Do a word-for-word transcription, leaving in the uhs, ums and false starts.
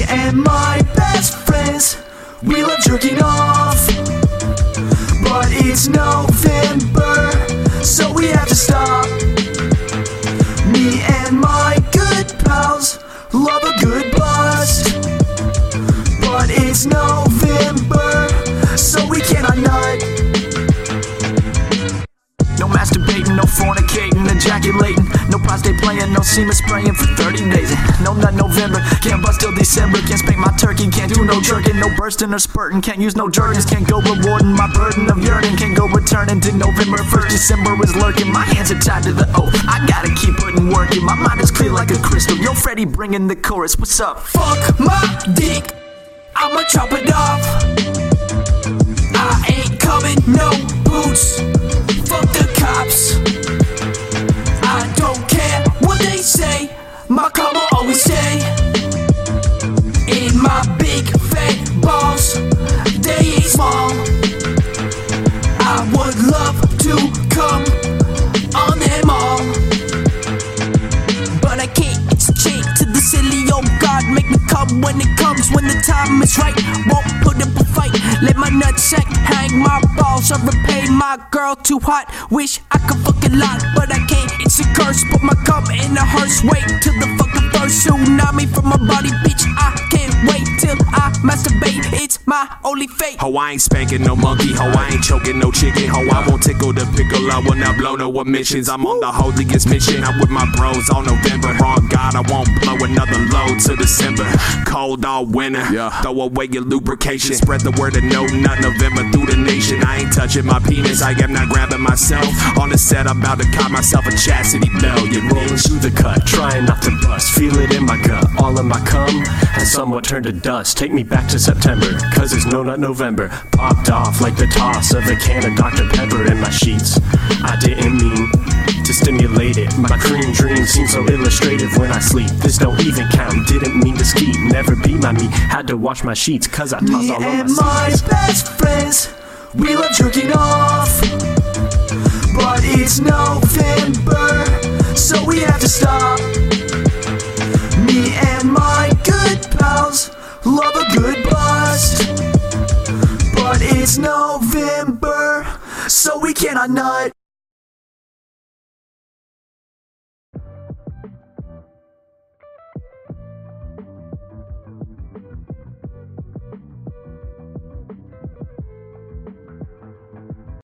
and my best friends, we love jerking off. But it's November, so we have to stop. Me and my good pals love a good bust. But it's November, so we cannot nut. No masturbating, no fornicating, ejaculating, no prostate playing, no semen spraying for thirty days. No nut November, can't bust till December. Can't spank my turkey, can't do no jerking, no bursting or spurting. Can't use no jerkins, can't go rewarding my burden of yearning. Can't go returning to November first, December is lurking. My hands are tied to the O, I gotta keep putting work in. My mind is clear like a crystal, yo Freddie bringing the chorus, what's up? Fuck my dick, I'ma chop it off. I ain't coming, no boots. Fuck the cops, I don't care what they say. My car will always stay in my big fat balls, they ain't small. I would love to come on them all, but I can't, it's a chain to the silly. Oh God, make me come when it comes, when the time is right. Won't put up a fight, let my nutsack hang my balls. Or repay my girl too hot, wish I could fuck a lot, but I can't, it's a curse. Put my cum in a hearse, wait till the fucking first tsunami from my body, bitch. I can't wait till I masturbate, it's my only fate. Ho, I ain't spanking no monkey, ho, I ain't choking no chicken, ho, I won't tickle the pickle, I will not blow no emissions. I'm on the holiest mission, I'm with my bros all November. Wrong God, I won't blow another load till December. Cold all winter, yeah. Throw away your lubrication, spread the word of no nut November through the nation. I ain't touching my penis, I am not grabbing myself. On the set, I'm about to cop myself a chastity belt. You rolling through the cut, trying not to bust. Feel it in my gut, all of my cum has somewhat turned to dust. Take me back to September, cause it's no nut November. Popped off like the toss of a can of Doctor Pepper in my sheets. I didn't mean to stimulate it. My cream dream seems so illustrative when I sleep. This don't even count, didn't mean to ski. Never be my me, had to wash my sheets cause I tossed Me all and over my my best friends, we love jerking off. But it's November, so we have to stop. Me and my good pals love a good bust. But it's November, so we cannot nut.